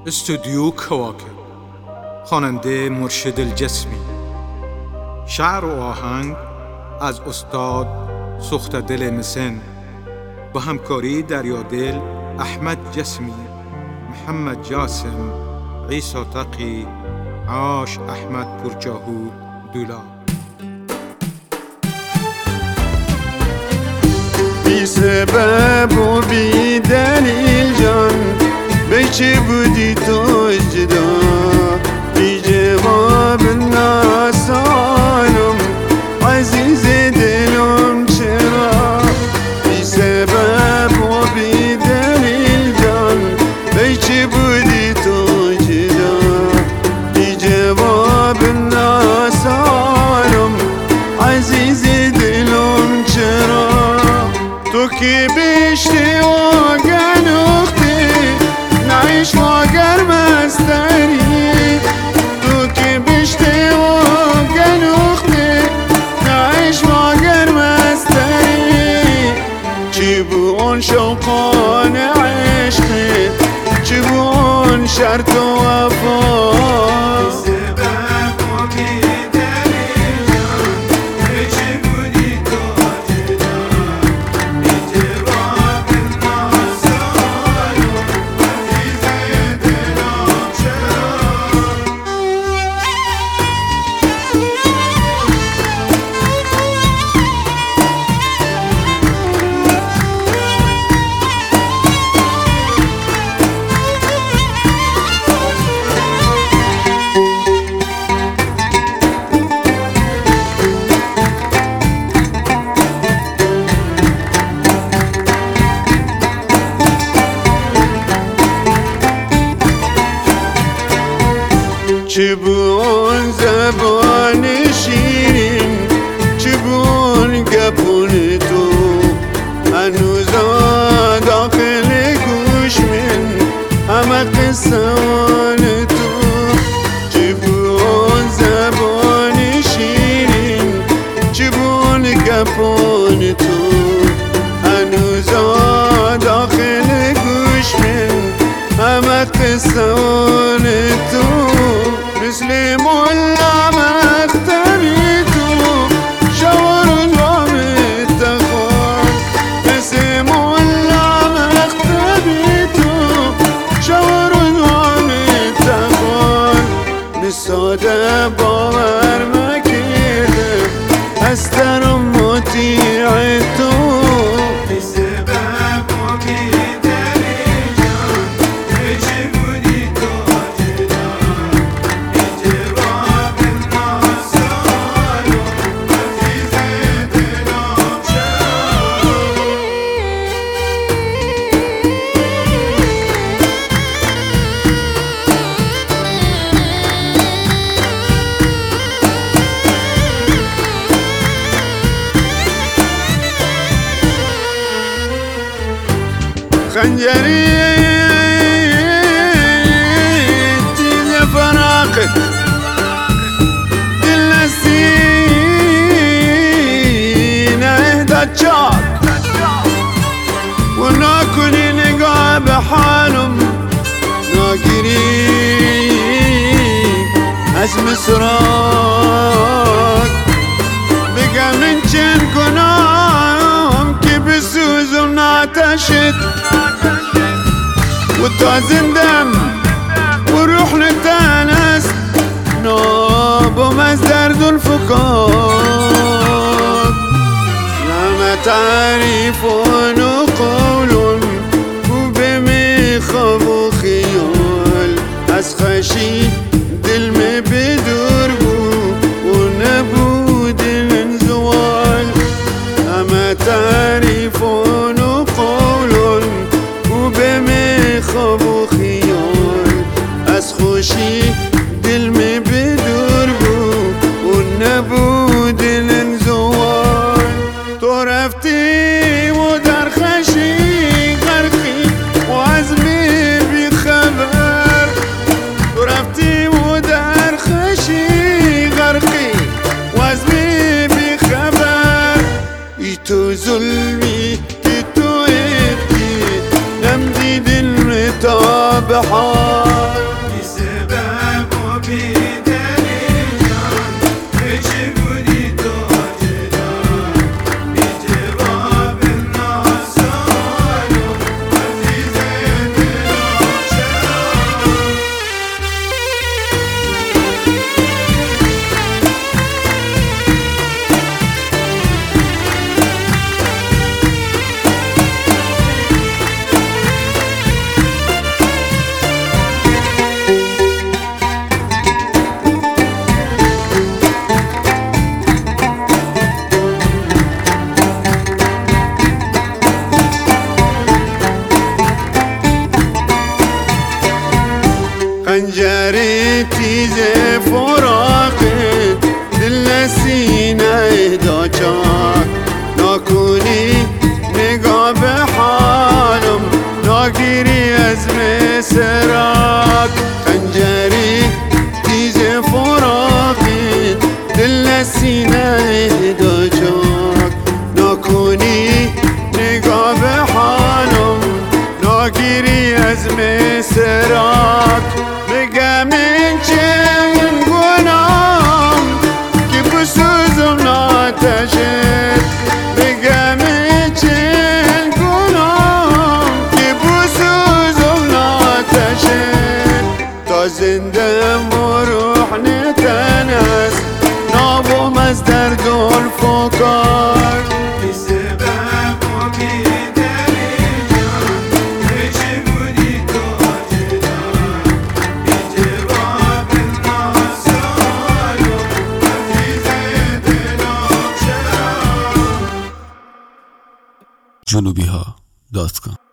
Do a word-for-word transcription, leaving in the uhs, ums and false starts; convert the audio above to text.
استودیو کواکب، خواننده مرشد الجسمی. شعر و آهنگ از استاد سختدل مسن با همکاری دریادل احمد جسمی، محمد جاسم، عیسی تقی، عاش احمد پرجاهو دولا. بی سبب و بی دلیل جان به چه بودی تو جدا، بی جواب ناسالم عزیز دلم چرا، بی سبب و بی دلیل جان به چه بودی تو جدا، بی جواب ناسالم عزیز دلم چرا، تو که بیشتی و گنوختی نعيش واقر مستري، تو که بیشتی و گنوختی نعيش واقر مستري، چی بون شوقان عشقی چی بون شرط و وفا. چه بون زبان شیرین چه بون گپون تو هنوزا داخل گوش من همه قصان تو، چه بون زبان شیرین چه بون گپون تو هنوزا داخل گوش من همه قصان تو، مثل ملا مكتبي تو شاور الوامي تخون، مثل ملا مكتبي تو شاور الوامي تخون، نساده باور مكيده استرم مطيع تو. خنجري تيجي فراقك دل السينة اهدى تشاك وناكل نقع بحالهم ناقرين اسم سراك بقى من جن كنام كبسوز ونعتشت وتعزم دم وروح نتانس نوب ومصدر ذو الفكاك، لما تعرفون قول وبمخاف وخيال أسخشي دل ما بدور ونبود الانزوال، لما تعرفون قول وبمخاف وخيال أسخشي دل ما بدور ونبود الانزوال، تو رفتي ودار خشي غرقي وعزمي بخبر، تو رفتي ودار خشي غرقي وعزمي بخبر، ايتو ظلمي ايتو ابكي نمدي دل متابحان. بی نگاه به حالم ناگیری از مسرات بگم این چند گنام که بسوزم ناتشت بگم این چند گنام که بسوزم ناتشت تا زنده مروح نتنس نابم از درد و الفکار جنوبی ها دات کام